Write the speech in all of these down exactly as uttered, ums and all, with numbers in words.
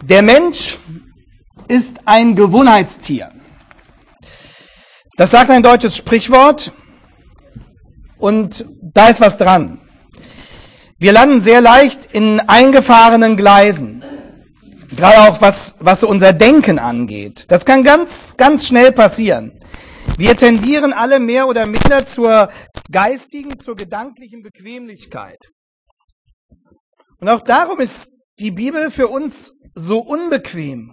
Der Mensch ist ein Gewohnheitstier. Das sagt ein deutsches Sprichwort und da ist was dran. Wir landen sehr leicht in eingefahrenen Gleisen, gerade auch was, was so unser Denken angeht. Das kann ganz, ganz schnell passieren. Wir tendieren alle mehr oder minder zur geistigen, zur gedanklichen Bequemlichkeit. Und auch darum ist die Bibel für uns so unbequem,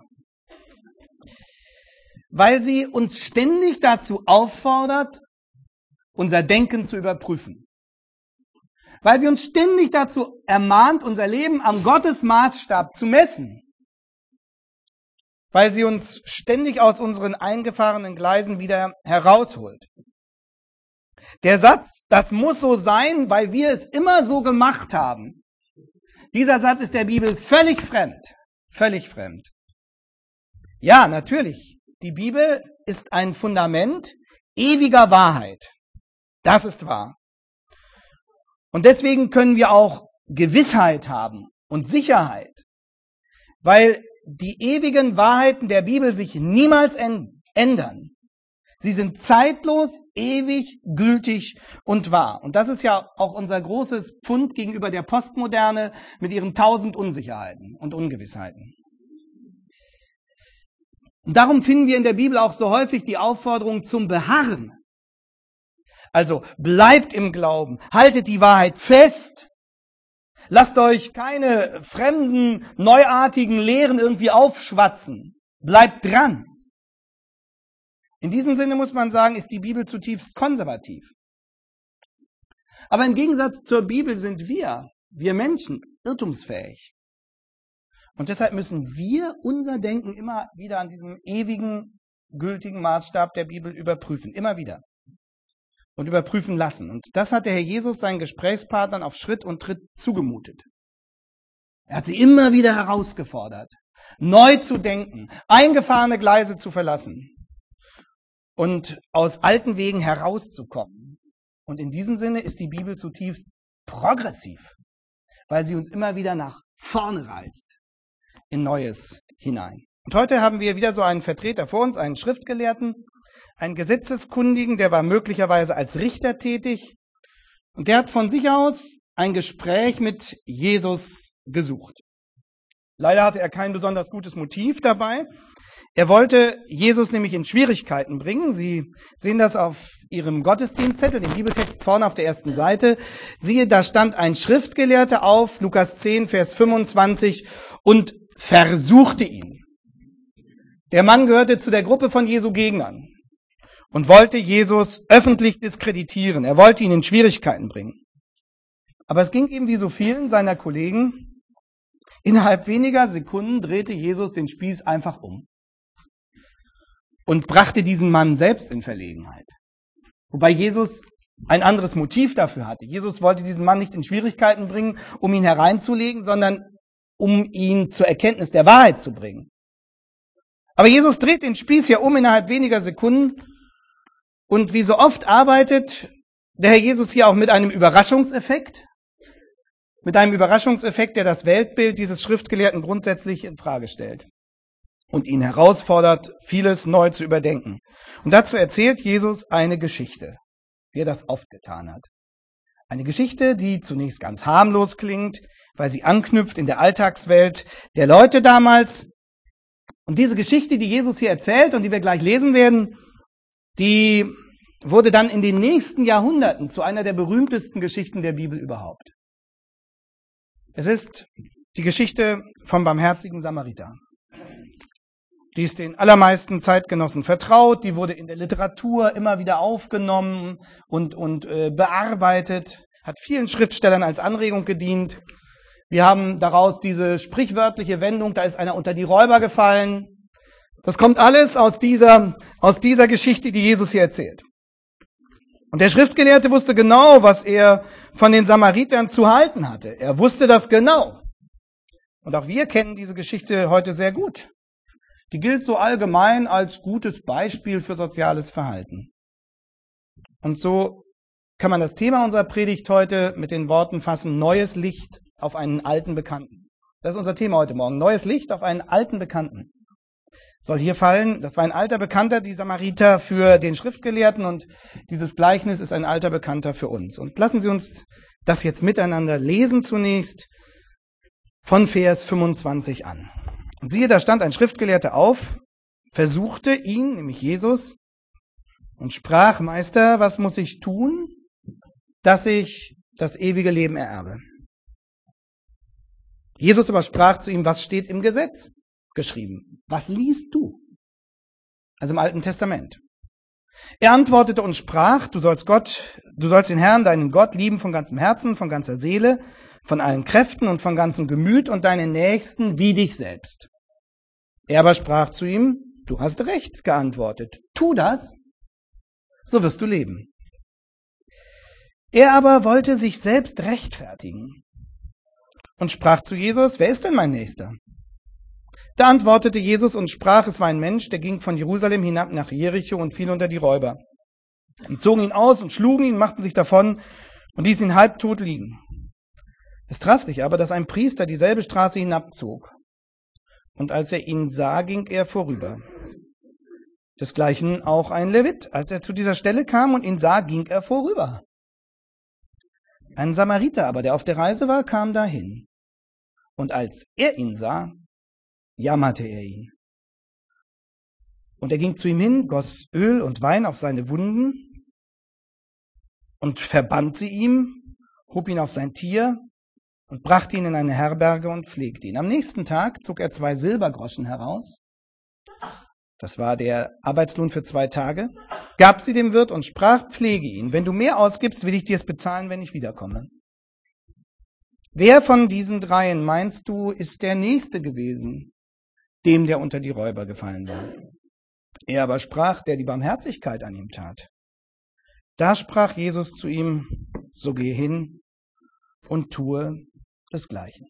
weil sie uns ständig dazu auffordert, unser Denken zu überprüfen. Weil sie uns ständig dazu ermahnt, unser Leben am Gottesmaßstab zu messen. Weil sie uns ständig aus unseren eingefahrenen Gleisen wieder herausholt. Der Satz, das muss so sein, weil wir es immer so gemacht haben. Dieser Satz ist der Bibel völlig fremd. Völlig fremd. Ja, natürlich. Die Bibel ist ein Fundament ewiger Wahrheit. Das ist wahr. Und deswegen können wir auch Gewissheit haben und Sicherheit, weil die ewigen Wahrheiten der Bibel sich niemals ändern. Sie sind zeitlos, ewig, gültig und wahr. Und das ist ja auch unser großes Pfund gegenüber der Postmoderne mit ihren tausend Unsicherheiten und Ungewissheiten. Und darum finden wir in der Bibel auch so häufig die Aufforderung zum Beharren. Also bleibt im Glauben, haltet die Wahrheit fest. Lasst euch keine fremden, neuartigen Lehren irgendwie aufschwatzen. Bleibt dran. In diesem Sinne muss man sagen, ist die Bibel zutiefst konservativ. Aber im Gegensatz zur Bibel sind wir, wir Menschen, irrtumsfähig. Und deshalb müssen wir unser Denken immer wieder an diesem ewigen, gültigen Maßstab der Bibel überprüfen. Immer wieder. Und überprüfen lassen. Und das hat der Herr Jesus seinen Gesprächspartnern auf Schritt und Tritt zugemutet. Er hat sie immer wieder herausgefordert, neu zu denken, eingefahrene Gleise zu verlassen und aus alten Wegen herauszukommen. Und in diesem Sinne ist die Bibel zutiefst progressiv, weil sie uns immer wieder nach vorne reißt, in Neues hinein. Und heute haben wir wieder so einen Vertreter vor uns, einen Schriftgelehrten, einen Gesetzeskundigen, der war möglicherweise als Richter tätig und der hat von sich aus ein Gespräch mit Jesus gesucht. Leider hatte er kein besonders gutes Motiv dabei. Er wollte Jesus nämlich in Schwierigkeiten bringen. Sie sehen das auf Ihrem Gottesdienstzettel, den Bibeltext vorne auf der ersten Seite. Siehe, da stand ein Schriftgelehrter auf, Lukas zehn, Vers fünfundzwanzig, und versuchte ihn. Der Mann gehörte zu der Gruppe von Jesu Gegnern und wollte Jesus öffentlich diskreditieren. Er wollte ihn in Schwierigkeiten bringen. Aber es ging ihm wie so vielen seiner Kollegen. Innerhalb weniger Sekunden drehte Jesus den Spieß einfach um und brachte diesen Mann selbst in Verlegenheit. Wobei Jesus ein anderes Motiv dafür hatte. Jesus wollte diesen Mann nicht in Schwierigkeiten bringen, um ihn hereinzulegen, sondern um ihn zur Erkenntnis der Wahrheit zu bringen. Aber Jesus dreht den Spieß ja um innerhalb weniger Sekunden. Und wie so oft arbeitet der Herr Jesus hier auch mit einem Überraschungseffekt, mit einem Überraschungseffekt, der das Weltbild dieses Schriftgelehrten grundsätzlich in Frage stellt und ihn herausfordert, vieles neu zu überdenken. Und dazu erzählt Jesus eine Geschichte, wie er das oft getan hat. Eine Geschichte, die zunächst ganz harmlos klingt, weil sie anknüpft in der Alltagswelt der Leute damals. Und diese Geschichte, die Jesus hier erzählt und die wir gleich lesen werden, die wurde dann in den nächsten Jahrhunderten zu einer der berühmtesten Geschichten der Bibel überhaupt. Es ist die Geschichte vom barmherzigen Samariter. Die ist den allermeisten Zeitgenossen vertraut, die wurde in der Literatur immer wieder aufgenommen und, und äh, bearbeitet, hat vielen Schriftstellern als Anregung gedient. Wir haben daraus diese sprichwörtliche Wendung, da ist einer unter die Räuber gefallen. Das kommt alles aus dieser, aus dieser Geschichte, die Jesus hier erzählt. Und der Schriftgelehrte wusste genau, was er von den Samaritern zu halten hatte. Er wusste das genau. Und auch wir kennen diese Geschichte heute sehr gut. Die gilt so allgemein als gutes Beispiel für soziales Verhalten. Und so kann man das Thema unserer Predigt heute mit den Worten fassen: Neues Licht auf einen alten Bekannten. Das ist unser Thema heute Morgen. Neues Licht auf einen alten Bekannten. Soll hier fallen, das war ein alter Bekannter, die Samariter, für den Schriftgelehrten, und dieses Gleichnis ist ein alter Bekannter für uns. Und lassen Sie uns das jetzt miteinander lesen zunächst von Vers fünfundzwanzig an. Und siehe, da stand ein Schriftgelehrter auf, versuchte ihn, nämlich Jesus, und sprach: Meister, was muss ich tun, dass ich das ewige Leben ererbe? Jesus aber sprach zu ihm: Was steht im Gesetz geschrieben? Was liest du? Also im Alten Testament. Er antwortete und sprach: Du sollst Gott, du sollst den Herrn, deinen Gott, lieben von ganzem Herzen, von ganzer Seele, von allen Kräften und von ganzem Gemüt, und deinen Nächsten wie dich selbst. Er aber sprach zu ihm: Du hast recht geantwortet. Tu das, so wirst du leben. Er aber wollte sich selbst rechtfertigen und sprach zu Jesus: Wer ist denn mein Nächster? Da antwortete Jesus und sprach: Es war ein Mensch, der ging von Jerusalem hinab nach Jericho und fiel unter die Räuber. Die zogen ihn aus und schlugen ihn, machten sich davon und ließen ihn halbtot liegen. Es traf sich aber, dass ein Priester dieselbe Straße hinabzog. Und als er ihn sah, ging er vorüber. Desgleichen auch ein Levit. Als er zu dieser Stelle kam und ihn sah, ging er vorüber. Ein Samariter aber, der auf der Reise war, kam dahin. Und als er ihn sah, jammerte er ihn. Und er ging zu ihm hin, goss Öl und Wein auf seine Wunden und verband sie ihm, hob ihn auf sein Tier und brachte ihn in eine Herberge und pflegte ihn. Am nächsten Tag zog er zwei Silbergroschen heraus, das war der Arbeitslohn für zwei Tage, gab sie dem Wirt und sprach: Pflege ihn. Wenn du mehr ausgibst, will ich dir es bezahlen, wenn ich wiederkomme. Wer von diesen dreien, meinst du, ist der Nächste gewesen, dem der unter die Räuber gefallen war? Er aber sprach: Der die Barmherzigkeit an ihm tat. Da sprach Jesus zu ihm: So geh hin und tue desgleichen.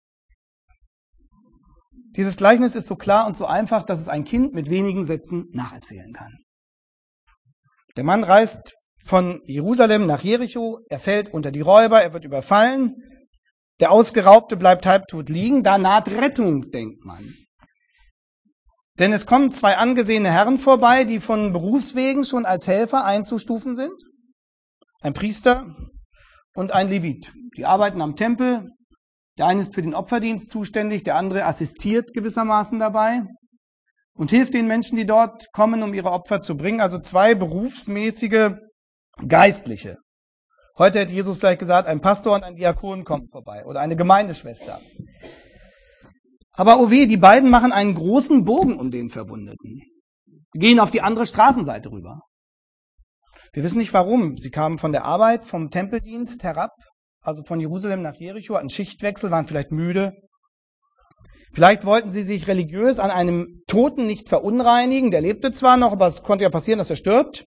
Dieses Gleichnis ist so klar und so einfach, dass es ein Kind mit wenigen Sätzen nacherzählen kann. Der Mann reist von Jerusalem nach Jericho, er fällt unter die Räuber, er wird überfallen, der Ausgeraubte bleibt halbtot liegen, da naht Rettung, denkt man. Denn es kommen zwei angesehene Herren vorbei, die von Berufswegen schon als Helfer einzustufen sind. Ein Priester und ein Levit. Die arbeiten am Tempel. Der eine ist für den Opferdienst zuständig, der andere assistiert gewissermaßen dabei und hilft den Menschen, die dort kommen, um ihre Opfer zu bringen. Also zwei berufsmäßige Geistliche. Heute hätte Jesus vielleicht gesagt, ein Pastor und ein Diakon kommen vorbei oder eine Gemeindeschwester. Aber oh weh, die beiden machen einen großen Bogen um den Verwundeten. Gehen auf die andere Straßenseite rüber. Wir wissen nicht warum. Sie kamen von der Arbeit, vom Tempeldienst herab, also von Jerusalem nach Jericho, hatten Schichtwechsel, waren vielleicht müde. Vielleicht wollten sie sich religiös an einem Toten nicht verunreinigen. Der lebte zwar noch, aber es konnte ja passieren, dass er stirbt.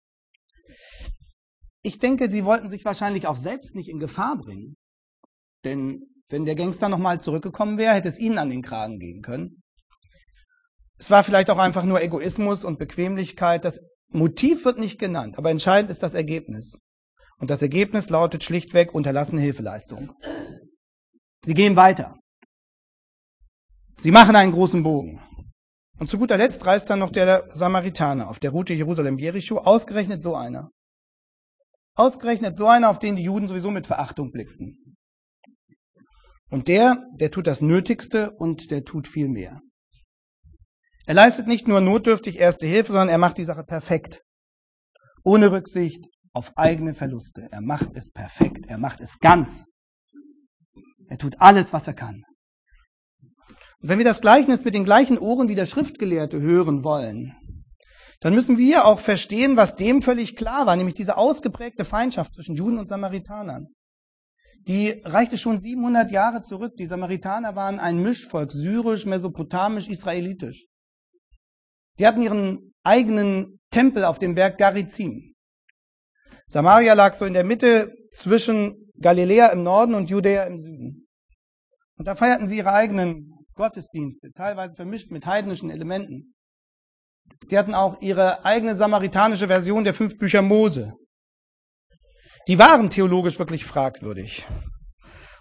Ich denke, sie wollten sich wahrscheinlich auch selbst nicht in Gefahr bringen. Denn wenn der Gangster nochmal zurückgekommen wäre, hätte es ihnen an den Kragen gehen können. Es war vielleicht auch einfach nur Egoismus und Bequemlichkeit. Das Motiv wird nicht genannt, aber entscheidend ist das Ergebnis. Und das Ergebnis lautet schlichtweg unterlassene Hilfeleistung. Sie gehen weiter. Sie machen einen großen Bogen. Und zu guter Letzt reist dann noch der Samaritaner auf der Route Jerusalem-Jericho, ausgerechnet so einer. Ausgerechnet so einer, auf den die Juden sowieso mit Verachtung blickten. Und der, der tut das Nötigste und der tut viel mehr. Er leistet nicht nur notdürftig erste Hilfe, sondern er macht die Sache perfekt. Ohne Rücksicht auf eigene Verluste. Er macht es perfekt. Er macht es ganz. Er tut alles, was er kann. Und wenn wir das Gleichnis mit den gleichen Ohren wie der Schriftgelehrte hören wollen, dann müssen wir auch verstehen, was dem völlig klar war, nämlich diese ausgeprägte Feindschaft zwischen Juden und Samaritanern. Die reichte schon siebenhundert Jahre zurück. Die Samaritaner waren ein Mischvolk, syrisch, mesopotamisch, israelitisch. Die hatten ihren eigenen Tempel auf dem Berg Garizim. Samaria lag so in der Mitte zwischen Galiläa im Norden und Judäa im Süden. Und da feierten sie ihre eigenen Gottesdienste, teilweise vermischt mit heidnischen Elementen. Die hatten auch ihre eigene samaritanische Version der fünf Bücher Mose. Die waren theologisch wirklich fragwürdig.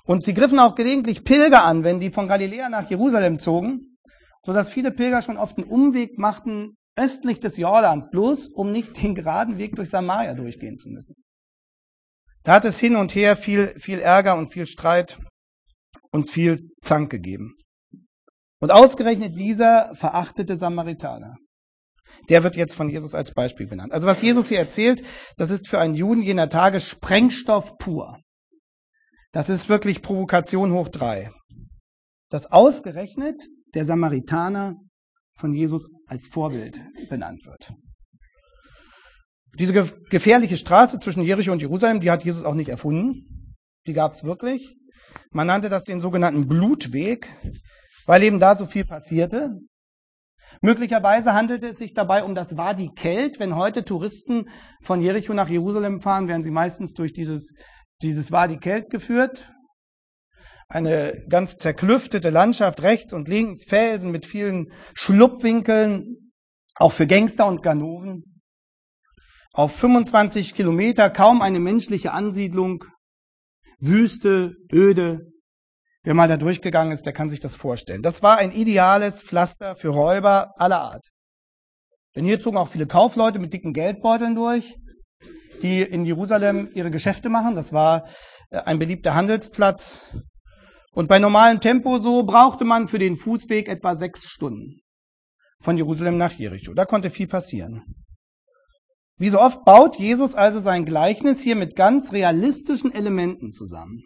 Und sie griffen auch gelegentlich Pilger an, wenn die von Galiläa nach Jerusalem zogen, sodass viele Pilger schon oft einen Umweg machten östlich des Jordans, bloß um nicht den geraden Weg durch Samaria durchgehen zu müssen. Da hat es hin und her viel, viel Ärger und viel Streit und viel Zank gegeben. Und ausgerechnet dieser verachtete Samaritaner, der wird jetzt von Jesus als Beispiel benannt. Also was Jesus hier erzählt, das ist für einen Juden jener Tage Sprengstoff pur. Das ist wirklich Provokation hoch drei. Dass ausgerechnet der Samaritaner von Jesus als Vorbild benannt wird. Diese ge- gefährliche Straße zwischen Jericho und Jerusalem, die hat Jesus auch nicht erfunden. Die gab es wirklich. Man nannte das den sogenannten Blutweg, weil eben da so viel passierte. Möglicherweise handelte es sich dabei um das Wadi Kelt. Wenn heute Touristen von Jericho nach Jerusalem fahren, werden sie meistens durch dieses, dieses Wadi Kelt geführt. Eine ganz zerklüftete Landschaft, rechts und links, Felsen mit vielen Schlupfwinkeln, auch für Gangster und Ganoven. Auf fünfundzwanzig Kilometer kaum eine menschliche Ansiedlung, Wüste, öde. Wer mal da durchgegangen ist, der kann sich das vorstellen. Das war ein ideales Pflaster für Räuber aller Art. Denn hier zogen auch viele Kaufleute mit dicken Geldbeuteln durch, die in Jerusalem ihre Geschäfte machen. Das war ein beliebter Handelsplatz. Und bei normalem Tempo so brauchte man für den Fußweg etwa sechs Stunden von Jerusalem nach Jericho. Da konnte viel passieren. Wie so oft baut Jesus also sein Gleichnis hier mit ganz realistischen Elementen zusammen.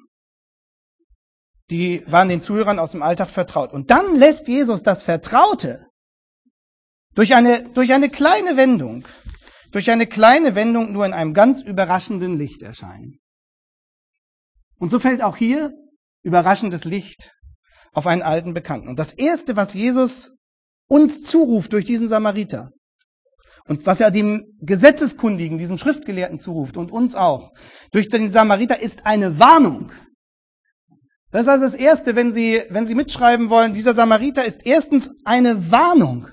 Die waren den Zuhörern aus dem Alltag vertraut. Und dann lässt Jesus das Vertraute durch eine, durch eine kleine Wendung, durch eine kleine Wendung nur in einem ganz überraschenden Licht erscheinen. Und so fällt auch hier überraschendes Licht auf einen alten Bekannten. Und das Erste, was Jesus uns zuruft durch diesen Samariter und was er dem Gesetzeskundigen, diesen Schriftgelehrten zuruft und uns auch, durch den Samariter ist eine Warnung. Das ist also das Erste, wenn Sie, wenn Sie mitschreiben wollen, dieser Samariter ist erstens eine Warnung.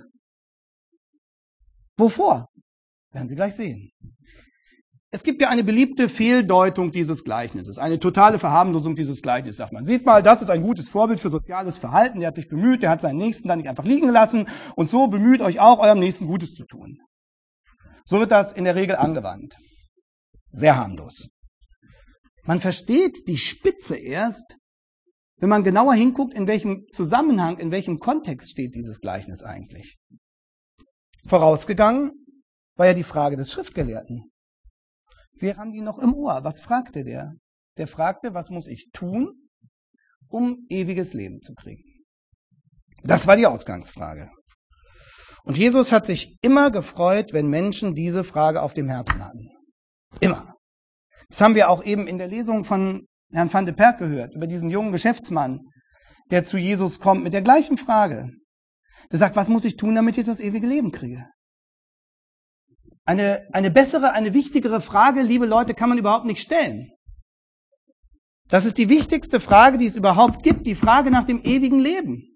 Wovor? Werden Sie gleich sehen. Es gibt ja eine beliebte Fehldeutung dieses Gleichnisses, eine totale Verharmlosung dieses Gleichnisses, sagt man. Sieht mal, das ist ein gutes Vorbild für soziales Verhalten, der hat sich bemüht, der hat seinen Nächsten dann nicht einfach liegen lassen und so bemüht euch auch, eurem Nächsten Gutes zu tun. So wird das in der Regel angewandt. Sehr harmlos. Man versteht die Spitze erst, wenn man genauer hinguckt, in welchem Zusammenhang, in welchem Kontext steht dieses Gleichnis eigentlich. Vorausgegangen war ja die Frage des Schriftgelehrten. Sie haben die noch im Ohr. Was fragte der? Der fragte, was muss ich tun, um ewiges Leben zu kriegen? Das war die Ausgangsfrage. Und Jesus hat sich immer gefreut, wenn Menschen diese Frage auf dem Herzen hatten. Immer. Das haben wir auch eben in der Lesung von Herrn van de Perk gehört, über diesen jungen Geschäftsmann, der zu Jesus kommt mit der gleichen Frage. Der sagt, was muss ich tun, damit ich das ewige Leben kriege? Eine, eine bessere, eine wichtigere Frage, liebe Leute, kann man überhaupt nicht stellen. Das ist die wichtigste Frage, die es überhaupt gibt, die Frage nach dem ewigen Leben.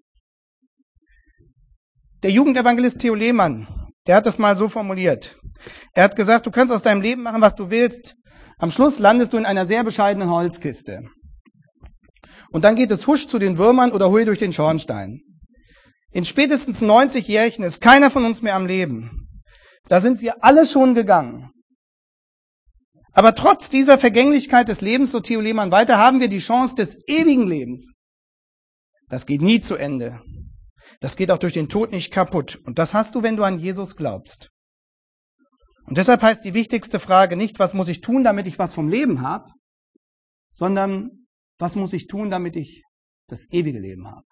Der Jugendevangelist Theo Lehmann, der hat das mal so formuliert. Er hat gesagt, du kannst aus deinem Leben machen, was du willst. Am Schluss landest du in einer sehr bescheidenen Holzkiste. Und dann geht es husch zu den Würmern oder hui durch den Schornstein. In spätestens neunzig Jährchen ist keiner von uns mehr am Leben. Da sind wir alle schon gegangen. Aber trotz dieser Vergänglichkeit des Lebens, so Theo Lehmann weiter, haben wir die Chance des ewigen Lebens. Das geht nie zu Ende. Das geht auch durch den Tod nicht kaputt. Und das hast du, wenn du an Jesus glaubst. Und deshalb heißt die wichtigste Frage nicht, was muss ich tun, damit ich was vom Leben habe, sondern was muss ich tun, damit ich das ewige Leben habe.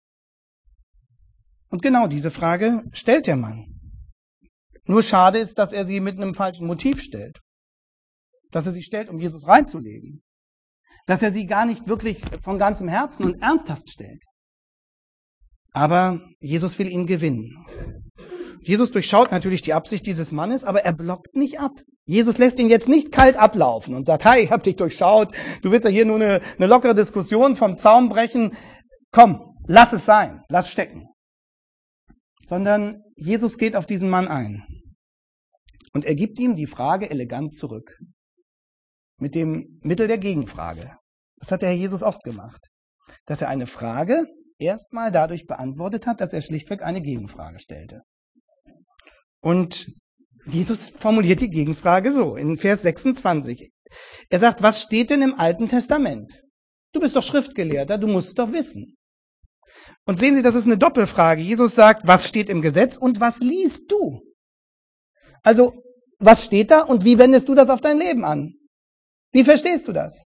Und genau diese Frage stellt der Mann. Nur schade ist, dass er sie mit einem falschen Motiv stellt. Dass er sie stellt, um Jesus reinzulegen. Dass er sie gar nicht wirklich von ganzem Herzen und ernsthaft stellt. Aber Jesus will ihn gewinnen. Jesus durchschaut natürlich die Absicht dieses Mannes, aber er blockt nicht ab. Jesus lässt ihn jetzt nicht kalt ablaufen und sagt, hey, ich hab dich durchschaut, du willst ja hier nur eine, eine lockere Diskussion vom Zaun brechen. Komm, lass es sein, lass stecken. Sondern Jesus geht auf diesen Mann ein. Und er gibt ihm die Frage elegant zurück. Mit dem Mittel der Gegenfrage. Das hat der Herr Jesus oft gemacht. Dass er eine Frage erstmal dadurch beantwortet hat, dass er schlichtweg eine Gegenfrage stellte. Und Jesus formuliert die Gegenfrage so, in Vers sechsundzwanzig. Er sagt, was steht denn im Alten Testament? Du bist doch Schriftgelehrter, du musst doch wissen. Und sehen Sie, das ist eine Doppelfrage. Jesus sagt, was steht im Gesetz und was liest du? Also, was steht da und wie wendest du das auf dein Leben an? Wie verstehst du das?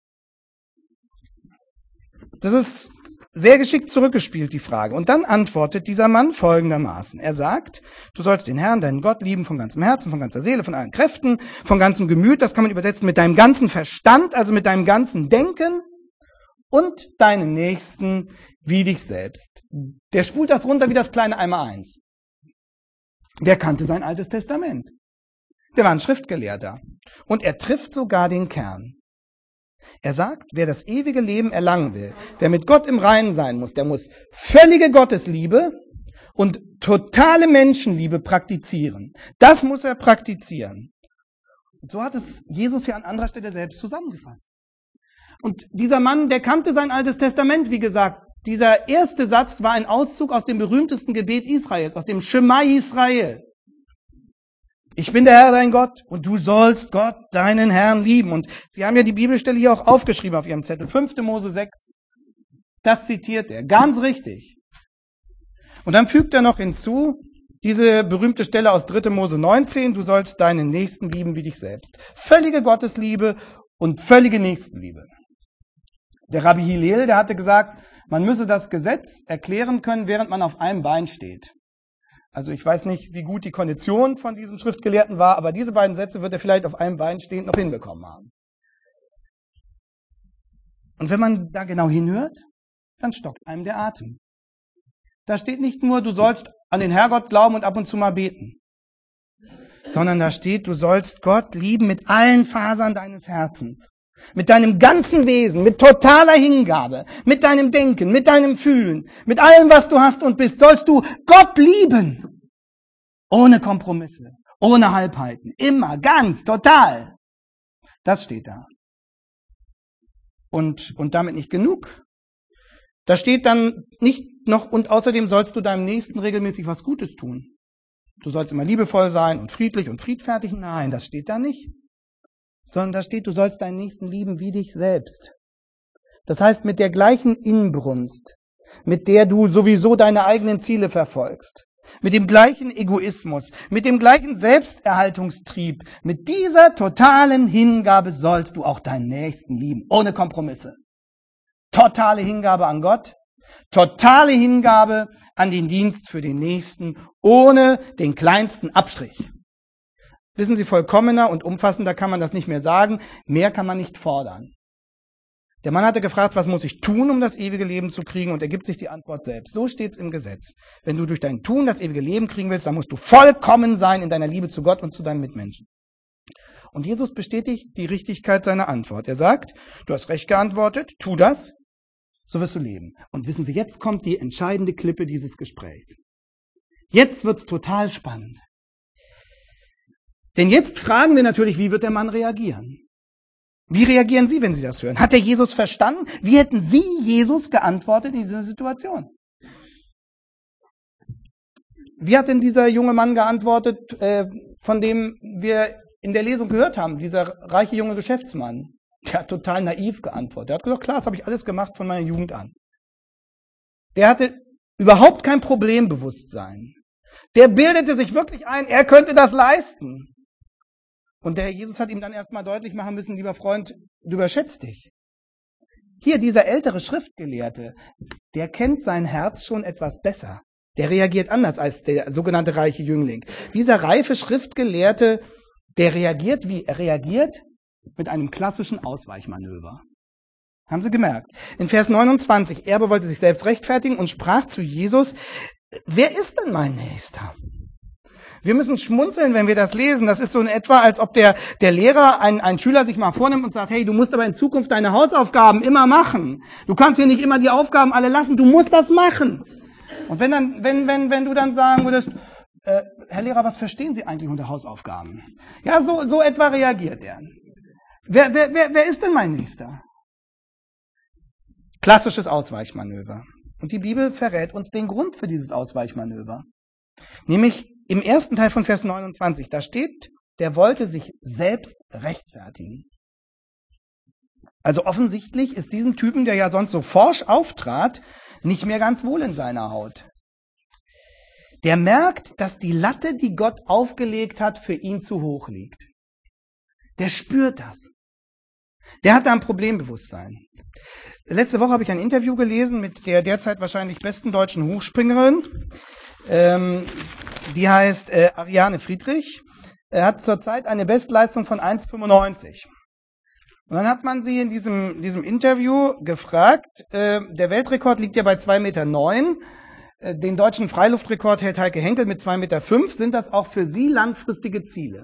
Das ist sehr geschickt zurückgespielt, die Frage. Und dann antwortet dieser Mann folgendermaßen. Er sagt, du sollst den Herrn, deinen Gott lieben von ganzem Herzen, von ganzer Seele, von allen Kräften, von ganzem Gemüt. Das kann man übersetzen mit deinem ganzen Verstand, also mit deinem ganzen Denken und deinen Nächsten wie dich selbst. Der spult das runter wie das kleine Einmaleins. Der kannte sein Altes Testament. Der war ein Schriftgelehrter. Und er trifft sogar den Kern. Er sagt, wer das ewige Leben erlangen will, wer mit Gott im Reinen sein muss, der muss völlige Gottesliebe und totale Menschenliebe praktizieren. Das muss er praktizieren. Und so hat es Jesus ja an anderer Stelle selbst zusammengefasst. Und dieser Mann, der kannte sein Altes Testament, wie gesagt. Dieser erste Satz war ein Auszug aus dem berühmtesten Gebet Israels, aus dem Shema Israel. Ich bin der Herr, dein Gott, und du sollst Gott, deinen Herrn, lieben. Und Sie haben ja die Bibelstelle hier auch aufgeschrieben auf Ihrem Zettel. fünfte Mose sechs. Das zitiert er. Ganz richtig. Und dann fügt er noch hinzu, diese berühmte Stelle aus dritte Mose neunzehn. Du sollst deinen Nächsten lieben wie dich selbst. Völlige Gottesliebe und völlige Nächstenliebe. Der Rabbi Hillel, der hatte gesagt, man müsse das Gesetz erklären können, während man auf einem Bein steht. Also ich weiß nicht, wie gut die Kondition von diesem Schriftgelehrten war, aber diese beiden Sätze wird er vielleicht auf einem Bein stehend noch hinbekommen haben. Und wenn man da genau hinhört, dann stockt einem der Atem. Da steht nicht nur, du sollst an den Herrgott glauben und ab und zu mal beten, sondern da steht, du sollst Gott lieben mit allen Fasern deines Herzens. Mit deinem ganzen Wesen, mit totaler Hingabe, mit deinem Denken, mit deinem Fühlen, mit allem, was du hast und bist, sollst du Gott lieben. Ohne Kompromisse, ohne Halbheiten, immer, ganz, total. Das steht da. Und, und damit nicht genug. Da steht dann nicht noch, und außerdem sollst du deinem Nächsten regelmäßig was Gutes tun. Du sollst immer liebevoll sein und friedlich und friedfertig. Nein, das steht da nicht. Sondern da steht, du sollst deinen Nächsten lieben wie dich selbst. Das heißt, mit der gleichen Inbrunst, mit der du sowieso deine eigenen Ziele verfolgst, mit dem gleichen Egoismus, mit dem gleichen Selbsterhaltungstrieb, mit dieser totalen Hingabe sollst du auch deinen Nächsten lieben, ohne Kompromisse. Totale Hingabe an Gott, totale Hingabe an den Dienst für den Nächsten, ohne den kleinsten Abstrich. Wissen Sie, vollkommener und umfassender kann man das nicht mehr sagen. Mehr kann man nicht fordern. Der Mann hatte gefragt, was muss ich tun, um das ewige Leben zu kriegen? Und er gibt sich die Antwort selbst. So steht es im Gesetz. Wenn du durch dein Tun das ewige Leben kriegen willst, dann musst du vollkommen sein in deiner Liebe zu Gott und zu deinen Mitmenschen. Und Jesus bestätigt die Richtigkeit seiner Antwort. Er sagt, du hast recht geantwortet, tu das, so wirst du leben. Und wissen Sie, jetzt kommt die entscheidende Klippe dieses Gesprächs. Jetzt wird's total spannend. Denn jetzt fragen wir natürlich, wie wird der Mann reagieren? Wie reagieren Sie, wenn Sie das hören? Hat der Jesus verstanden? Wie hätten Sie Jesus geantwortet in dieser Situation? Wie hat denn dieser junge Mann geantwortet, äh, von dem wir in der Lesung gehört haben, dieser reiche junge Geschäftsmann? Der hat total naiv geantwortet. Der hat gesagt, klar, das habe ich alles gemacht von meiner Jugend an. Der hatte überhaupt kein Problembewusstsein. Der bildete sich wirklich ein, er könnte das leisten. Und der Herr Jesus hat ihm dann erstmal deutlich machen müssen, lieber Freund, du überschätzt dich. Hier, dieser ältere Schriftgelehrte, der kennt sein Herz schon etwas besser. Der reagiert anders als der sogenannte reiche Jüngling. Dieser reife Schriftgelehrte, der reagiert wie? Er reagiert mit einem klassischen Ausweichmanöver. Haben Sie gemerkt? In Vers neunundzwanzig, er aber wollte sich selbst rechtfertigen und sprach zu Jesus, wer ist denn mein Nächster? Wir müssen schmunzeln, wenn wir das lesen. Das ist so in etwa, als ob der, der Lehrer einen, einen Schüler sich mal vornimmt und sagt, hey, du musst aber in Zukunft deine Hausaufgaben immer machen. Du kannst hier nicht immer die Aufgaben alle lassen, du musst das machen. Und wenn dann, wenn, wenn, wenn du dann sagen würdest, äh, Herr Lehrer, was verstehen Sie eigentlich unter Hausaufgaben? Ja, so, so etwa reagiert er. Wer, wer, wer, wer ist denn mein Nächster? Klassisches Ausweichmanöver. Und die Bibel verrät uns den Grund für dieses Ausweichmanöver. Nämlich im ersten Teil von Vers neunundzwanzig, da steht, der wollte sich selbst rechtfertigen. Also offensichtlich ist diesem Typen, der ja sonst so forsch auftrat, nicht mehr ganz wohl in seiner Haut. Der merkt, dass die Latte, die Gott aufgelegt hat, für ihn zu hoch liegt. Der spürt das. Der hat da ein Problembewusstsein. Letzte Woche habe ich ein Interview gelesen mit der derzeit wahrscheinlich besten deutschen Hochspringerin. Ähm, die heißt äh, Ariane Friedrich. Er hat zurzeit eine Bestleistung von eins Komma fünfundneunzig. Und dann hat man sie in diesem, diesem Interview gefragt, äh, der Weltrekord liegt ja bei zwei Komma neun Meter. Äh, den deutschen Freiluftrekord hält Heike Henkel mit zwei Komma fünf Meter. Sind das auch für Sie langfristige Ziele?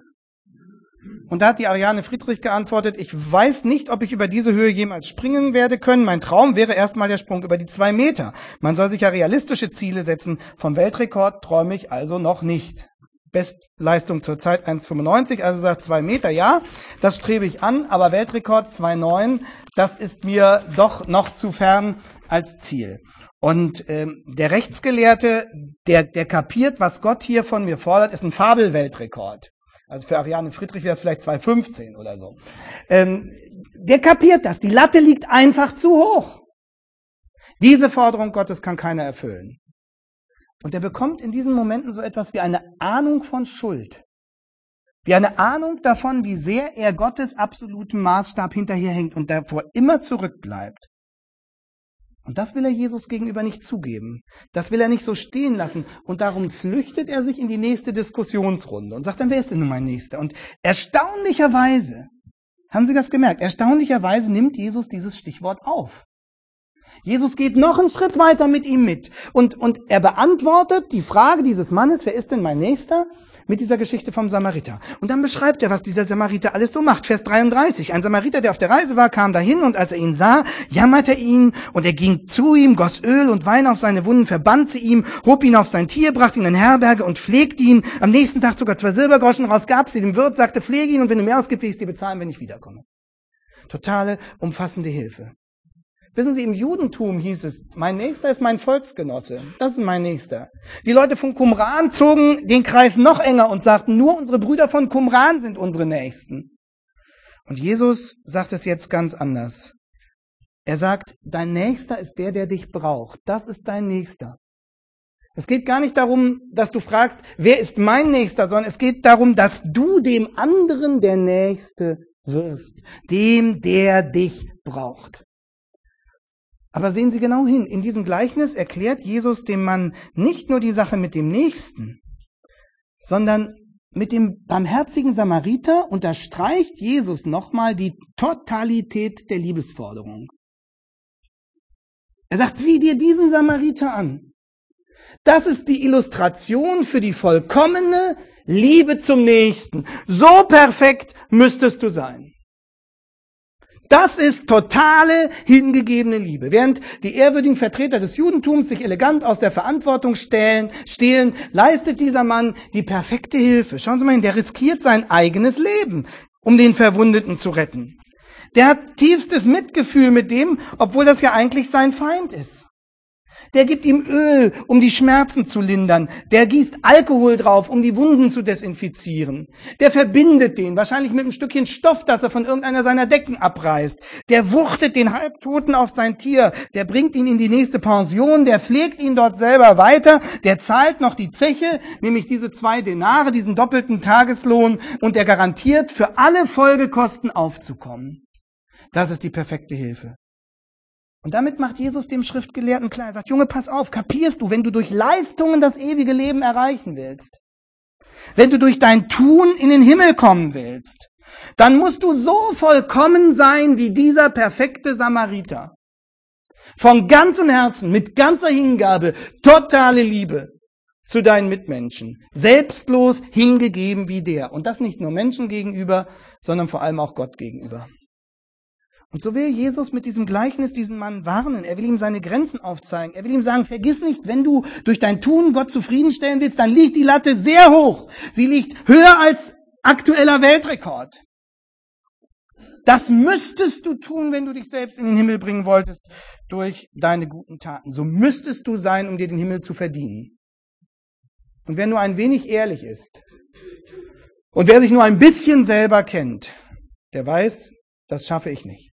Und da hat die Ariane Friedrich geantwortet, ich weiß nicht, ob ich über diese Höhe jemals springen werde können. Mein Traum wäre erstmal der Sprung über die zwei Meter. Man soll sich ja realistische Ziele setzen. Vom Weltrekord träume ich also noch nicht. Bestleistung zurzeit eins Komma fünfundneunzig, also sagt zwei Meter, ja, das strebe ich an, aber Weltrekord zwei Komma neun, das ist mir doch noch zu fern als Ziel. Und ähm, der Rechtsgelehrte, der, der kapiert, was Gott hier von mir fordert, ist ein Fabelweltrekord. Also für Ariane Friedrich wäre es vielleicht zwei Komma fünfzehn oder so. Ähm, der kapiert das. Die Latte liegt einfach zu hoch. Diese Forderung Gottes kann keiner erfüllen. Und er bekommt in diesen Momenten so etwas wie eine Ahnung von Schuld. Wie eine Ahnung davon, wie sehr er Gottes absolutem Maßstab hinterherhängt und davor immer zurückbleibt. Und das will er Jesus gegenüber nicht zugeben. Das will er nicht so stehen lassen. Und darum flüchtet er sich in die nächste Diskussionsrunde und sagt dann, wer ist denn nun mein Nächster? Und erstaunlicherweise, haben Sie das gemerkt, erstaunlicherweise nimmt Jesus dieses Stichwort auf. Jesus geht noch einen Schritt weiter mit ihm mit. Und, und er beantwortet die Frage dieses Mannes, wer ist denn mein Nächster? Mit dieser Geschichte vom Samariter. Und dann beschreibt er, was dieser Samariter alles so macht. Vers dreiunddreißig. Ein Samariter, der auf der Reise war, kam dahin und als er ihn sah, jammerte er ihn und er ging zu ihm, goss Öl und Wein auf seine Wunden, verband sie ihm, hob ihn auf sein Tier, brachte ihn in eine Herberge und pflegte ihn. Am nächsten Tag sogar zwei Silbergroschen raus, gab sie dem Wirt, sagte, pflege ihn und wenn du mehr ausgibst, will ich dir bezahlen, wenn ich wiederkomme. Totale, umfassende Hilfe. Wissen Sie, im Judentum hieß es, mein Nächster ist mein Volksgenosse. Das ist mein Nächster. Die Leute von Qumran zogen den Kreis noch enger und sagten, nur unsere Brüder von Qumran sind unsere Nächsten. Und Jesus sagt es jetzt ganz anders. Er sagt, dein Nächster ist der, der dich braucht. Das ist dein Nächster. Es geht gar nicht darum, dass du fragst, wer ist mein Nächster, sondern es geht darum, dass du dem anderen der Nächste wirst. Dem, der dich braucht. Aber sehen Sie genau hin, in diesem Gleichnis erklärt Jesus dem Mann nicht nur die Sache mit dem Nächsten, sondern mit dem barmherzigen Samariter unterstreicht Jesus nochmal die Totalität der Liebesforderung. Er sagt, sieh dir diesen Samariter an. Das ist die Illustration für die vollkommene Liebe zum Nächsten. So perfekt müsstest du sein. Das ist totale, hingegebene Liebe. Während die ehrwürdigen Vertreter des Judentums sich elegant aus der Verantwortung stehlen, stehlen, leistet dieser Mann die perfekte Hilfe. Schauen Sie mal hin, der riskiert sein eigenes Leben, um den Verwundeten zu retten. Der hat tiefstes Mitgefühl mit dem, obwohl das ja eigentlich sein Feind ist. Der gibt ihm Öl, um die Schmerzen zu lindern. Der gießt Alkohol drauf, um die Wunden zu desinfizieren. Der verbindet den, wahrscheinlich mit einem Stückchen Stoff, das er von irgendeiner seiner Decken abreißt. Der wuchtet den Halbtoten auf sein Tier. Der bringt ihn in die nächste Pension. Der pflegt ihn dort selber weiter. Der zahlt noch die Zeche, nämlich diese zwei Denare, diesen doppelten Tageslohn. Und der garantiert, für alle Folgekosten aufzukommen. Das ist die perfekte Hilfe. Und damit macht Jesus dem Schriftgelehrten klar, er sagt, Junge, pass auf, kapierst du, wenn du durch Leistungen das ewige Leben erreichen willst, wenn du durch dein Tun in den Himmel kommen willst, dann musst du so vollkommen sein wie dieser perfekte Samariter. Von ganzem Herzen, mit ganzer Hingabe, totale Liebe zu deinen Mitmenschen, selbstlos hingegeben wie der. Und das nicht nur Menschen gegenüber, sondern vor allem auch Gott gegenüber. Und so will Jesus mit diesem Gleichnis diesen Mann warnen. Er will ihm seine Grenzen aufzeigen. Er will ihm sagen, vergiss nicht, wenn du durch dein Tun Gott zufriedenstellen willst, dann liegt die Latte sehr hoch. Sie liegt höher als aktueller Weltrekord. Das müsstest du tun, wenn du dich selbst in den Himmel bringen wolltest, durch deine guten Taten. So müsstest du sein, um dir den Himmel zu verdienen. Und wer nur ein wenig ehrlich ist und wer sich nur ein bisschen selber kennt, der weiß, das schaffe ich nicht.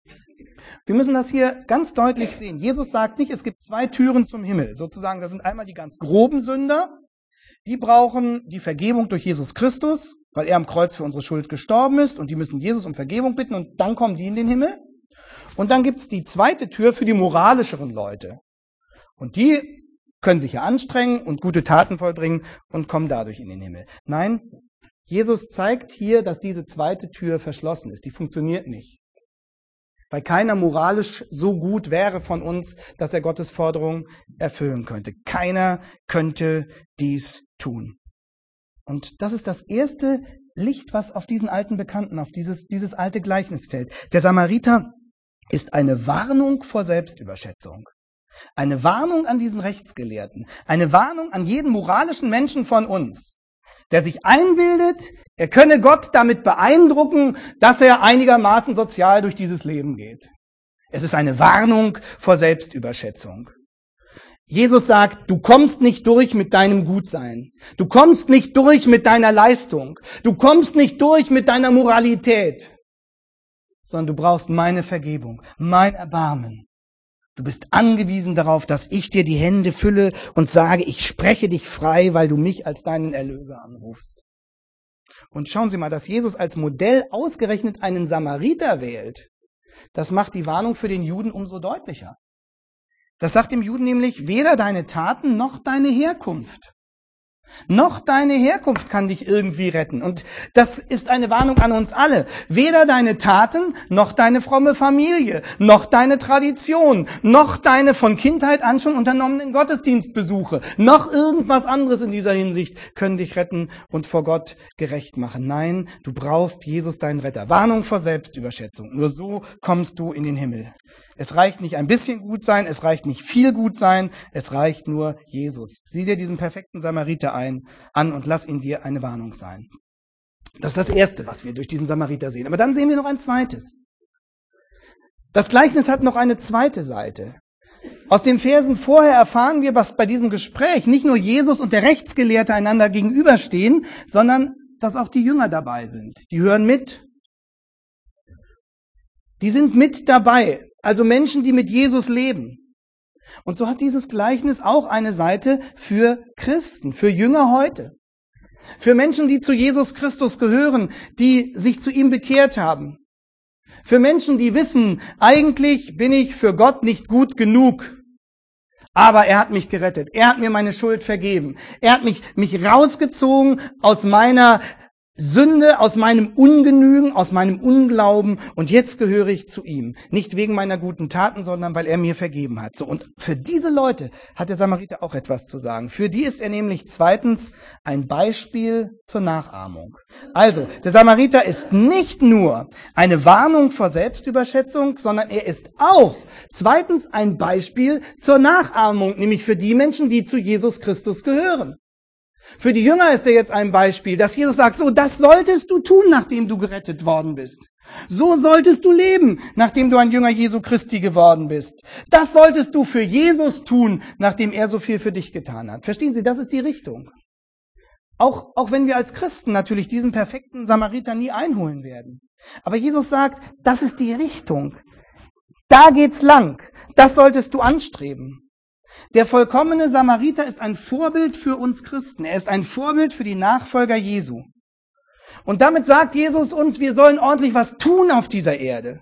Wir müssen das hier ganz deutlich sehen. Jesus sagt nicht, es gibt zwei Türen zum Himmel. Sozusagen, das sind einmal die ganz groben Sünder. Die brauchen die Vergebung durch Jesus Christus, weil er am Kreuz für unsere Schuld gestorben ist. Und die müssen Jesus um Vergebung bitten und dann kommen die in den Himmel. Und dann gibt es die zweite Tür für die moralischeren Leute. Und die können sich ja anstrengen und gute Taten vollbringen und kommen dadurch in den Himmel. Nein, Jesus zeigt hier, dass diese zweite Tür verschlossen ist. Die funktioniert nicht. Weil keiner moralisch so gut wäre von uns, dass er Gottes Forderung erfüllen könnte. Keiner könnte dies tun. Und das ist das erste Licht, was auf diesen alten Bekannten, auf dieses, dieses alte Gleichnis fällt. Der Samariter ist eine Warnung vor Selbstüberschätzung. Eine Warnung an diesen Rechtsgelehrten. Eine Warnung an jeden moralischen Menschen von uns, der sich einbildet, er könne Gott damit beeindrucken, dass er einigermaßen sozial durch dieses Leben geht. Es ist eine Warnung vor Selbstüberschätzung. Jesus sagt, du kommst nicht durch mit deinem Gutsein. Du kommst nicht durch mit deiner Leistung. Du kommst nicht durch mit deiner Moralität. Sondern du brauchst meine Vergebung, mein Erbarmen. Du bist angewiesen darauf, dass ich dir die Hände fülle und sage, ich spreche dich frei, weil du mich als deinen Erlöser anrufst. Und schauen Sie mal, dass Jesus als Modell ausgerechnet einen Samariter wählt, das macht die Warnung für den Juden umso deutlicher. Das sagt dem Juden nämlich, weder deine Taten noch deine Herkunft. Noch deine Herkunft kann dich irgendwie retten. Und das ist eine Warnung an uns alle. Weder deine Taten, noch deine fromme Familie, noch deine Tradition, noch deine von Kindheit an schon unternommenen Gottesdienstbesuche, noch irgendwas anderes in dieser Hinsicht können dich retten und vor Gott gerecht machen. Nein, du brauchst Jesus, deinen Retter. Warnung vor Selbstüberschätzung. Nur so kommst du in den Himmel. Es reicht nicht ein bisschen gut sein, es reicht nicht viel gut sein, es reicht nur Jesus. Sieh dir diesen perfekten Samariter ein, an und lass ihn dir eine Warnung sein. Das ist das Erste, was wir durch diesen Samariter sehen. Aber dann sehen wir noch ein zweites. Das Gleichnis hat noch eine zweite Seite. Aus den Versen vorher erfahren wir, was bei diesem Gespräch nicht nur Jesus und der Rechtsgelehrte einander gegenüberstehen, sondern dass auch die Jünger dabei sind. Die hören mit. Die sind mit dabei. Also Menschen, die mit Jesus leben. Und so hat dieses Gleichnis auch eine Seite für Christen, für Jünger heute. Für Menschen, die zu Jesus Christus gehören, die sich zu ihm bekehrt haben. Für Menschen, die wissen, eigentlich bin ich für Gott nicht gut genug. Aber er hat mich gerettet. Er hat mir meine Schuld vergeben. Er hat mich, mich rausgezogen aus meiner Sünde, aus meinem Ungenügen, aus meinem Unglauben und jetzt gehöre ich zu ihm. Nicht wegen meiner guten Taten, sondern weil er mir vergeben hat. So, und für diese Leute hat der Samariter auch etwas zu sagen. Für die ist er nämlich zweitens ein Beispiel zur Nachahmung. Also, der Samariter ist nicht nur eine Warnung vor Selbstüberschätzung, sondern er ist auch zweitens ein Beispiel zur Nachahmung, nämlich für die Menschen, die zu Jesus Christus gehören. Für die Jünger ist er jetzt ein Beispiel, dass Jesus sagt, so, das solltest du tun, nachdem du gerettet worden bist. So solltest du leben, nachdem du ein Jünger Jesu Christi geworden bist. Das solltest du für Jesus tun, nachdem er so viel für dich getan hat. Verstehen Sie, das ist die Richtung. Auch, auch wenn wir als Christen natürlich diesen perfekten Samariter nie einholen werden. Aber Jesus sagt, das ist die Richtung. Da geht's lang. Das solltest du anstreben. Der vollkommene Samariter ist ein Vorbild für uns Christen. Er ist ein Vorbild für die Nachfolger Jesu. Und damit sagt Jesus uns, wir sollen ordentlich was tun auf dieser Erde.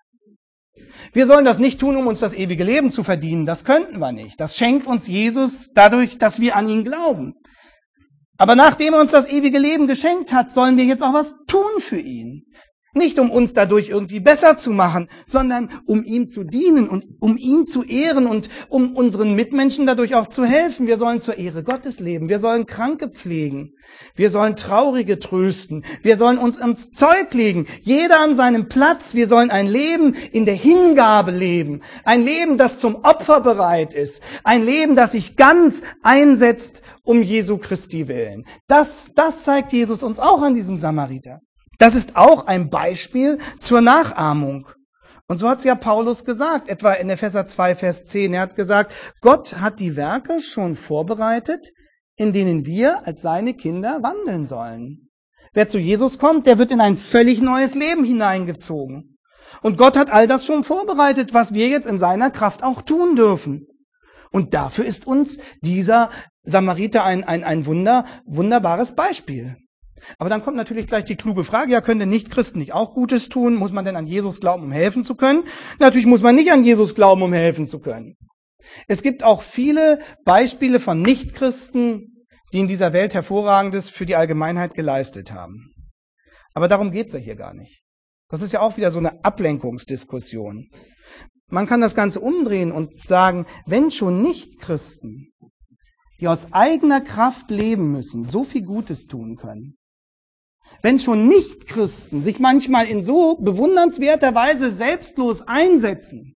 Wir sollen das nicht tun, um uns das ewige Leben zu verdienen. Das könnten wir nicht. Das schenkt uns Jesus dadurch, dass wir an ihn glauben. Aber nachdem er uns das ewige Leben geschenkt hat, sollen wir jetzt auch was tun für ihn. Nicht um uns dadurch irgendwie besser zu machen, sondern um ihm zu dienen und um ihn zu ehren und um unseren Mitmenschen dadurch auch zu helfen. Wir sollen zur Ehre Gottes leben. Wir sollen Kranke pflegen. Wir sollen Traurige trösten. Wir sollen uns ins Zeug legen. Jeder an seinem Platz. Wir sollen ein Leben in der Hingabe leben. Ein Leben, das zum Opfer bereit ist. Ein Leben, das sich ganz einsetzt um Jesu Christi willen. Das, das zeigt Jesus uns auch an diesem Samariter. Das ist auch ein Beispiel zur Nachahmung. Und so hat es ja Paulus gesagt, etwa in Epheser zwei, Vers zehn. Er hat gesagt, Gott hat die Werke schon vorbereitet, in denen wir als seine Kinder wandeln sollen. Wer zu Jesus kommt, der wird in ein völlig neues Leben hineingezogen. Und Gott hat all das schon vorbereitet, was wir jetzt in seiner Kraft auch tun dürfen. Und dafür ist uns dieser Samariter ein, ein, ein Wunder, wunderbares Beispiel. Aber dann kommt natürlich gleich die kluge Frage, ja, können denn Nichtchristen nicht auch Gutes tun? Muss man denn an Jesus glauben, um helfen zu können? Natürlich muss man nicht an Jesus glauben, um helfen zu können. Es gibt auch viele Beispiele von Nichtchristen, die in dieser Welt Hervorragendes für die Allgemeinheit geleistet haben. Aber darum geht's ja hier gar nicht. Das ist ja auch wieder so eine Ablenkungsdiskussion. Man kann das Ganze umdrehen und sagen, wenn schon Nichtchristen, die aus eigener Kraft leben müssen, so viel Gutes tun können, wenn schon Nichtchristen sich manchmal in so bewundernswerter Weise selbstlos einsetzen,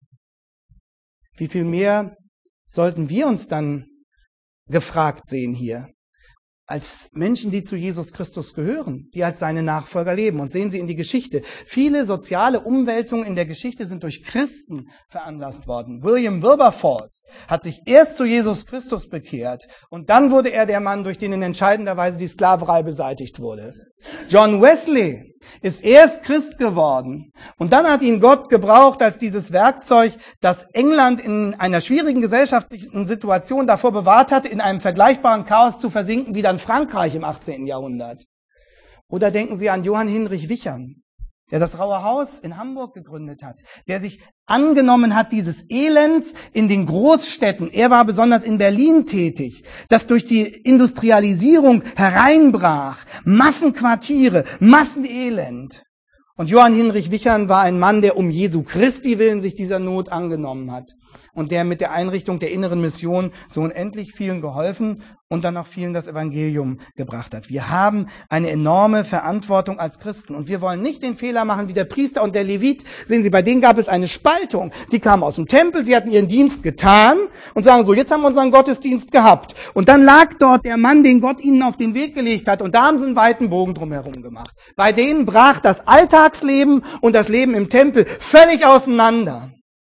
wie viel mehr sollten wir uns dann gefragt sehen hier, als Menschen, die zu Jesus Christus gehören, die als seine Nachfolger leben. Und sehen Sie in die Geschichte. Viele soziale Umwälzungen in der Geschichte sind durch Christen veranlasst worden. William Wilberforce hat sich erst zu Jesus Christus bekehrt und dann wurde er der Mann, durch den in entscheidender Weise die Sklaverei beseitigt wurde. John Wesley ist erst Christ geworden und dann hat ihn Gott gebraucht als dieses Werkzeug, das England in einer schwierigen gesellschaftlichen Situation davor bewahrt hatte, in einem vergleichbaren Chaos zu versinken wie dann Frankreich im achtzehnten Jahrhundert. Oder denken Sie an Johann Hinrich Wichern, der das Raue Haus in Hamburg gegründet hat, der sich angenommen hat dieses Elends in den Großstädten. Er war besonders in Berlin tätig, das durch die Industrialisierung hereinbrach. Massenquartiere, Massenelend. Und Johann Hinrich Wichern war ein Mann, der um Jesu Christi willen sich dieser Not angenommen hat und der mit der Einrichtung der inneren Mission so unendlich vielen geholfen und dann auch vielen das Evangelium gebracht hat. Wir haben eine enorme Verantwortung als Christen und wir wollen nicht den Fehler machen wie der Priester und der Levit. Sehen Sie, bei denen gab es eine Spaltung. Die kamen aus dem Tempel, sie hatten ihren Dienst getan und sagen so, jetzt haben wir unseren Gottesdienst gehabt. Und dann lag dort der Mann, den Gott ihnen auf den Weg gelegt hat und da haben sie einen weiten Bogen drumherum gemacht. Bei denen brach das Alltagsleben und das Leben im Tempel völlig auseinander.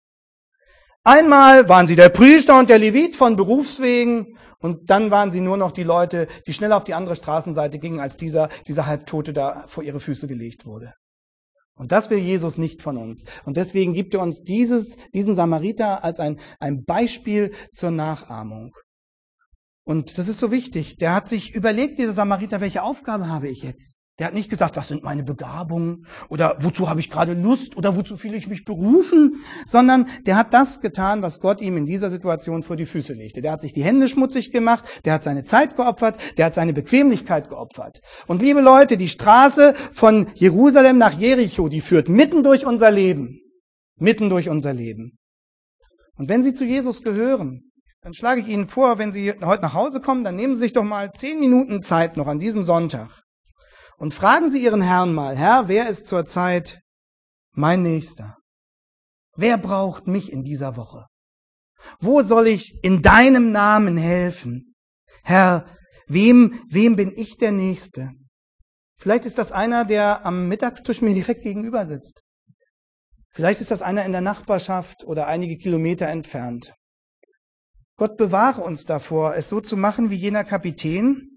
Einmal waren sie der Priester und der Levit von Berufswegen und dann waren sie nur noch die Leute, die schnell auf die andere Straßenseite gingen, als dieser, dieser Halbtote da vor ihre Füße gelegt wurde. Und das will Jesus nicht von uns. Und deswegen gibt er uns dieses, diesen Samariter als ein, ein Beispiel zur Nachahmung. Und das ist so wichtig. Der hat sich überlegt, dieser Samariter, welche Aufgabe habe ich jetzt? Der hat nicht gesagt, was sind meine Begabungen oder wozu habe ich gerade Lust oder wozu fühle ich mich berufen, sondern der hat das getan, was Gott ihm in dieser Situation vor die Füße legte. Der hat sich die Hände schmutzig gemacht, der hat seine Zeit geopfert, der hat seine Bequemlichkeit geopfert. Und liebe Leute, die Straße von Jerusalem nach Jericho, die führt mitten durch unser Leben, mitten durch unser Leben. Und wenn Sie zu Jesus gehören, dann schlage ich Ihnen vor, wenn Sie heute nach Hause kommen, dann nehmen Sie sich doch mal zehn Minuten Zeit noch an diesem Sonntag. Und fragen Sie Ihren Herrn mal, Herr, wer ist zurzeit mein Nächster? Wer braucht mich in dieser Woche? Wo soll ich in deinem Namen helfen? Herr, wem, wem bin ich der Nächste? Vielleicht ist das einer, der am Mittagstisch mir direkt gegenüber sitzt. Vielleicht ist das einer in der Nachbarschaft oder einige Kilometer entfernt. Gott bewahre uns davor, es so zu machen wie jener Kapitän,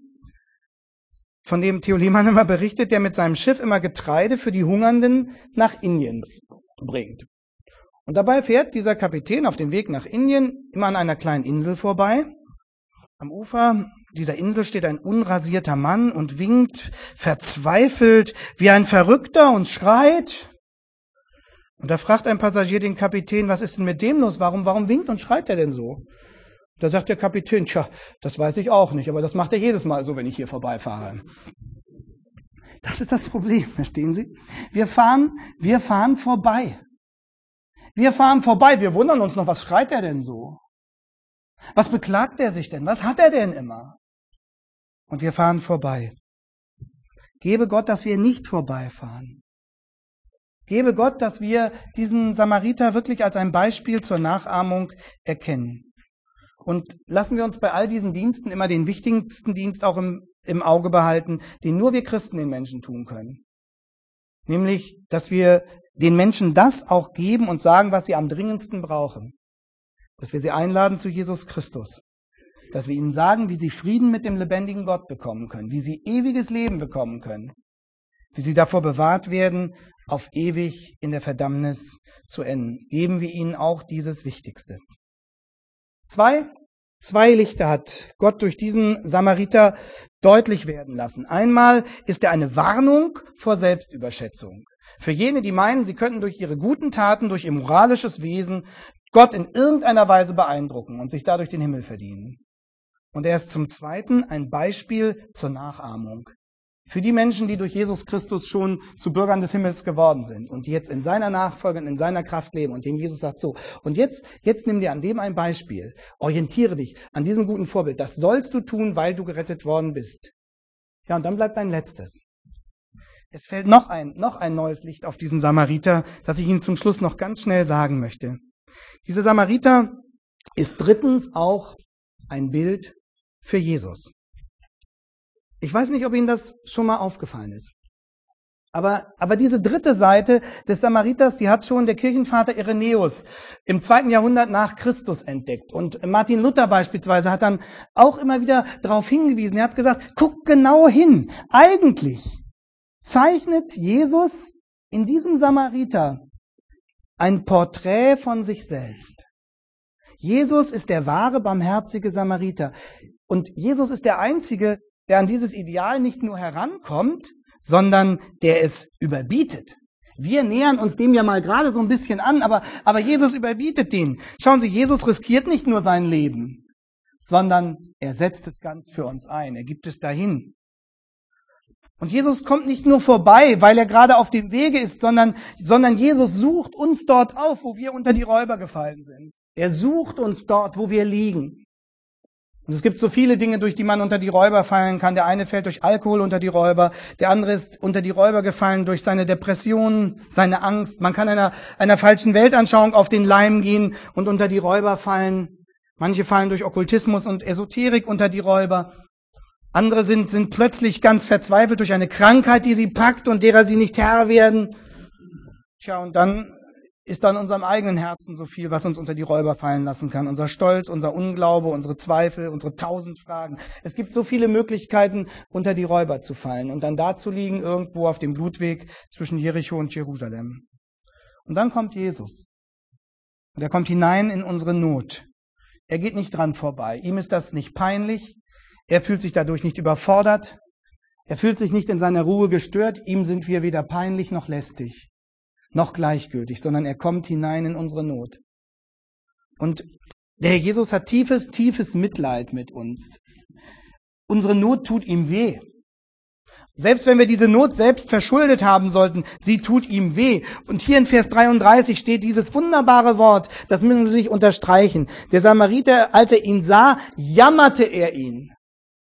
von dem Theo Lehmann immer berichtet, der mit seinem Schiff immer Getreide für die Hungernden nach Indien bringt. Und dabei fährt dieser Kapitän auf dem Weg nach Indien immer an einer kleinen Insel vorbei. Am Ufer dieser Insel steht ein unrasierter Mann und winkt verzweifelt wie ein Verrückter und schreit. Und da fragt ein Passagier den Kapitän, was ist denn mit dem los? Warum, warum winkt und schreit er denn so? Da sagt der Kapitän, tja, das weiß ich auch nicht, aber das macht er jedes Mal so, wenn ich hier vorbeifahre. Das ist das Problem, verstehen Sie? Wir fahren, wir fahren vorbei. Wir fahren vorbei, wir wundern uns noch, was schreit er denn so? Was beklagt er sich denn? Was hat er denn immer? Und wir fahren vorbei. Gebe Gott, dass wir nicht vorbeifahren. Gebe Gott, dass wir diesen Samariter wirklich als ein Beispiel zur Nachahmung erkennen. Und lassen wir uns bei all diesen Diensten immer den wichtigsten Dienst auch im, im Auge behalten, den nur wir Christen den Menschen tun können. Nämlich, dass wir den Menschen das auch geben und sagen, was sie am dringendsten brauchen. Dass wir sie einladen zu Jesus Christus. Dass wir ihnen sagen, wie sie Frieden mit dem lebendigen Gott bekommen können, wie sie ewiges Leben bekommen können, wie sie davor bewahrt werden, auf ewig in der Verdammnis zu enden. Geben wir ihnen auch dieses Wichtigste. Zwei, zwei Lichter hat Gott durch diesen Samariter deutlich werden lassen. Einmal ist er eine Warnung vor Selbstüberschätzung. Für jene, die meinen, sie könnten durch ihre guten Taten, durch ihr moralisches Wesen Gott in irgendeiner Weise beeindrucken und sich dadurch den Himmel verdienen. Und er ist zum Zweiten ein Beispiel zur Nachahmung. Für die Menschen, die durch Jesus Christus schon zu Bürgern des Himmels geworden sind und die jetzt in seiner Nachfolge und in seiner Kraft leben und dem Jesus sagt so, und jetzt, jetzt nimm dir an dem ein Beispiel, orientiere dich an diesem guten Vorbild, das sollst du tun, weil du gerettet worden bist. Ja, und dann bleibt ein letztes. Es fällt noch ein, noch ein neues Licht auf diesen Samariter, das ich Ihnen zum Schluss noch ganz schnell sagen möchte. Dieser Samariter ist drittens auch ein Bild für Jesus. Ich weiß nicht, ob Ihnen das schon mal aufgefallen ist. Aber, aber diese dritte Seite des Samariters, die hat schon der Kirchenvater Irenäus im zweiten Jahrhundert nach Christus entdeckt. Und Martin Luther beispielsweise hat dann auch immer wieder darauf hingewiesen. Er hat gesagt, guck genau hin. Eigentlich zeichnet Jesus in diesem Samariter ein Porträt von sich selbst. Jesus ist der wahre, barmherzige Samariter. Und Jesus ist der Einzige, der an dieses Ideal nicht nur herankommt, sondern der es überbietet. Wir nähern uns dem ja mal gerade so ein bisschen an, aber, aber Jesus überbietet den. Schauen Sie, Jesus riskiert nicht nur sein Leben, sondern er setzt es ganz für uns ein. Er gibt es dahin. Und Jesus kommt nicht nur vorbei, weil er gerade auf dem Wege ist, sondern, sondern Jesus sucht uns dort auf, wo wir unter die Räuber gefallen sind. Er sucht uns dort, wo wir liegen. Und es gibt so viele Dinge, durch die man unter die Räuber fallen kann. Der eine fällt durch Alkohol unter die Räuber, der andere ist unter die Räuber gefallen durch seine Depressionen, seine Angst. Man kann einer, einer falschen Weltanschauung auf den Leim gehen und unter die Räuber fallen. Manche fallen durch Okkultismus und Esoterik unter die Räuber. Andere sind, sind plötzlich ganz verzweifelt durch eine Krankheit, die sie packt und derer sie nicht Herr werden. Tja, und dann ist da in unserem eigenen Herzen so viel, was uns unter die Räuber fallen lassen kann. Unser Stolz, unser Unglaube, unsere Zweifel, unsere tausend Fragen. Es gibt so viele Möglichkeiten, unter die Räuber zu fallen und dann da zu liegen, irgendwo auf dem Blutweg zwischen Jericho und Jerusalem. Und dann kommt Jesus. Und er kommt hinein in unsere Not. Er geht nicht dran vorbei. Ihm ist das nicht peinlich. Er fühlt sich dadurch nicht überfordert. Er fühlt sich nicht in seiner Ruhe gestört. Ihm sind wir weder peinlich noch lästig, noch gleichgültig, sondern er kommt hinein in unsere Not. Und der Herr Jesus hat tiefes, tiefes Mitleid mit uns. Unsere Not tut ihm weh. Selbst wenn wir diese Not selbst verschuldet haben sollten, sie tut ihm weh. Und hier in Vers dreiunddreißig steht dieses wunderbare Wort, das müssen Sie sich unterstreichen. Der Samariter, als er ihn sah, jammerte er ihn.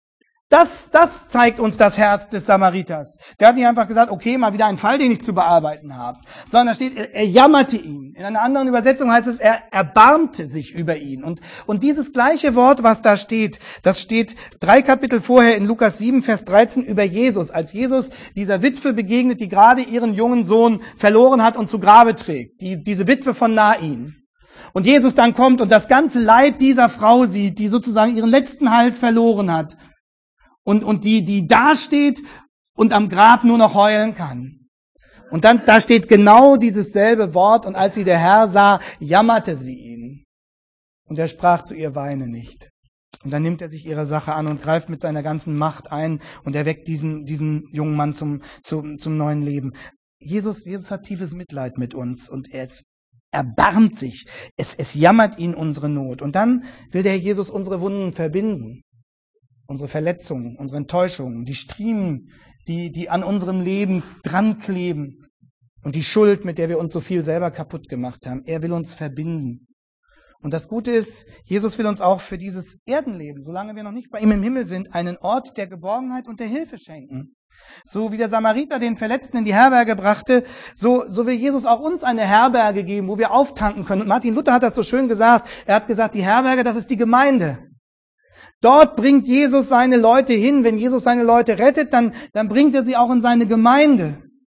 Das, das zeigt uns das Herz des Samariters. Der hat nicht einfach gesagt, okay, mal wieder ein Fall, den ich zu bearbeiten habe. Sondern da steht, er, er jammerte ihn. In einer anderen Übersetzung heißt es, er erbarmte sich über ihn. Und, und dieses gleiche Wort, was da steht, das steht drei Kapitel vorher in Lukas sieben, Vers dreizehn über Jesus. Als Jesus dieser Witwe begegnet, die gerade ihren jungen Sohn verloren hat und zu Grabe trägt. Die, diese Witwe von Nain. Und Jesus dann kommt und das ganze Leid dieser Frau sieht, die sozusagen ihren letzten Halt verloren hat. Und, und die, die da steht und am Grab nur noch heulen kann. Und dann, da steht genau dieses selbe Wort. Und als sie der Herr sah, jammerte sie ihn. Und er sprach zu ihr, weine nicht. Und dann nimmt er sich ihre Sache an und greift mit seiner ganzen Macht ein. Und er weckt diesen, diesen jungen Mann zum, zum, zum neuen Leben. Jesus, Jesus hat tiefes Mitleid mit uns. Und er erbarmt sich. Es, es jammert ihn unsere Not. Und dann will der Herr Jesus unsere Wunden verbinden. Unsere Verletzungen, unsere Enttäuschungen, die Striemen, die, die an unserem Leben dran kleben und die Schuld, mit der wir uns so viel selber kaputt gemacht haben. Er will uns verbinden. Und das Gute ist, Jesus will uns auch für dieses Erdenleben, solange wir noch nicht bei ihm im Himmel sind, einen Ort der Geborgenheit und der Hilfe schenken. So wie der Samariter den Verletzten in die Herberge brachte, so, so will Jesus auch uns eine Herberge geben, wo wir auftanken können. Und Martin Luther hat das so schön gesagt. Er hat gesagt, die Herberge, das ist die Gemeinde. Dort bringt Jesus seine Leute hin. Wenn Jesus seine Leute rettet, dann, dann bringt er sie auch in seine Gemeinde.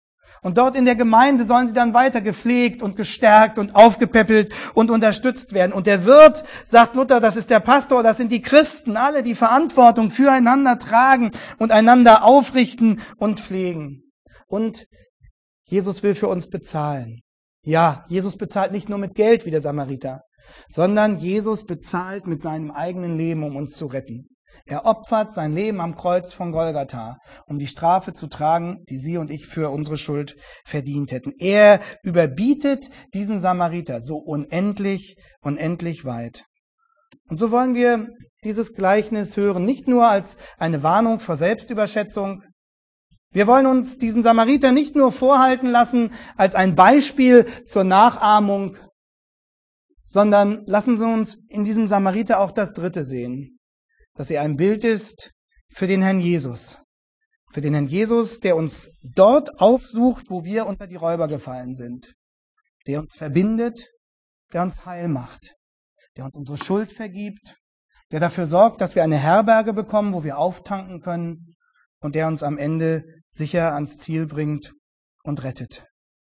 Und dort in der Gemeinde sollen sie dann weiter gepflegt und gestärkt und aufgepäppelt und unterstützt werden. Und der Wirt, sagt Luther, das ist der Pastor, das sind die Christen, alle, die Verantwortung füreinander tragen und einander aufrichten und pflegen. Und Jesus will für uns bezahlen. Ja, Jesus bezahlt nicht nur mit Geld wie der Samariter, sondern Jesus bezahlt mit seinem eigenen Leben, um uns zu retten. Er opfert sein Leben am Kreuz von Golgatha, um die Strafe zu tragen, die Sie und ich für unsere Schuld verdient hätten. Er überbietet diesen Samariter so unendlich, unendlich weit. Und so wollen wir dieses Gleichnis hören, nicht nur als eine Warnung vor Selbstüberschätzung. Wir wollen uns diesen Samariter nicht nur vorhalten lassen als ein Beispiel zur Nachahmung, sondern lassen Sie uns in diesem Samariter auch das Dritte sehen, dass er ein Bild ist für den Herrn Jesus. Für den Herrn Jesus, der uns dort aufsucht, wo wir unter die Räuber gefallen sind. Der uns verbindet, der uns heil macht, der uns unsere Schuld vergibt, der dafür sorgt, dass wir eine Herberge bekommen, wo wir auftanken können und der uns am Ende sicher ans Ziel bringt und rettet.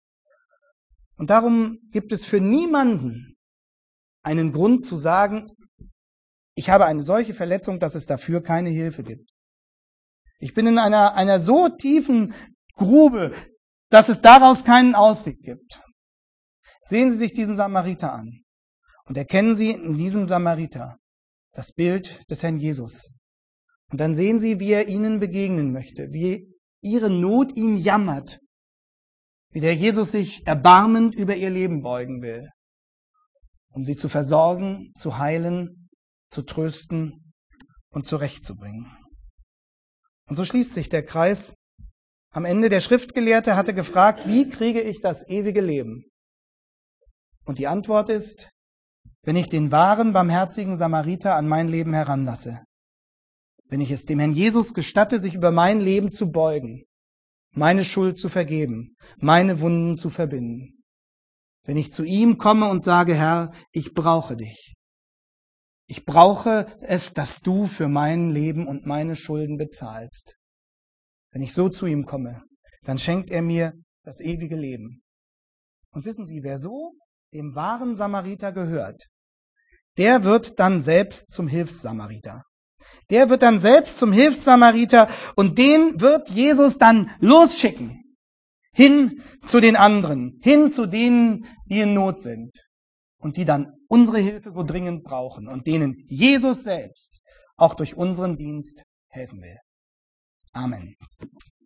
Und darum gibt es für niemanden einen Grund zu sagen, ich habe eine solche Verletzung, dass es dafür keine Hilfe gibt. Ich bin in einer, einer so tiefen Grube, dass es daraus keinen Ausweg gibt. Sehen Sie sich diesen Samariter an und erkennen Sie in diesem Samariter das Bild des Herrn Jesus. Und dann sehen Sie, wie er ihnen begegnen möchte, wie ihre Not ihn jammert, wie der Jesus sich erbarmend über ihr Leben beugen will, um sie zu versorgen, zu heilen, zu trösten und zurechtzubringen. Und so schließt sich der Kreis. Am Ende der Schriftgelehrte hatte gefragt, wie kriege ich das ewige Leben? Und die Antwort ist, wenn ich den wahren, barmherzigen Samariter an mein Leben heranlasse. Wenn ich es dem Herrn Jesus gestatte, sich über mein Leben zu beugen, meine Schuld zu vergeben, meine Wunden zu verbinden. Wenn ich zu ihm komme und sage, Herr, ich brauche dich. Ich brauche es, dass du für mein Leben und meine Schulden bezahlst. Wenn ich so zu ihm komme, dann schenkt er mir das ewige Leben. Und wissen Sie, wer so dem wahren Samariter gehört, der wird dann selbst zum Hilfssamariter. Der wird dann selbst zum Hilfssamariter und den wird Jesus dann losschicken. Hin zu den anderen, hin zu denen, die in Not sind. Und die dann unsere Hilfe so dringend brauchen und denen Jesus selbst auch durch unseren Dienst helfen will. Amen.